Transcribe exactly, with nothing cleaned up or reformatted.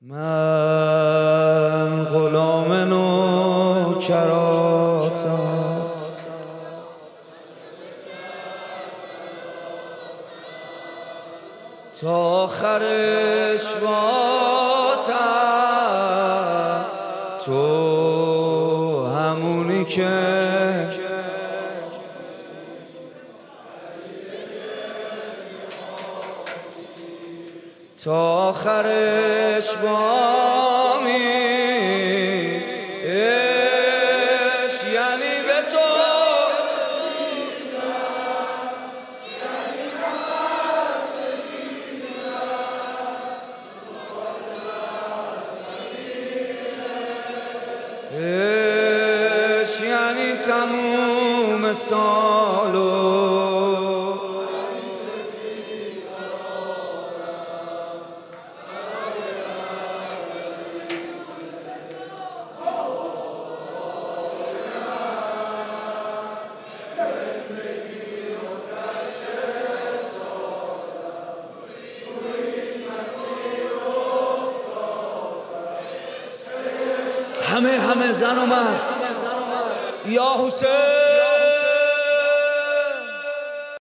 من غلام نوکراتم، تا آخر اشباطم. تو همونی که تا آخر اشبامی، عشق یعنی به تو عشق یعنی تموم سالو همه همه زن و مرد یا حسین.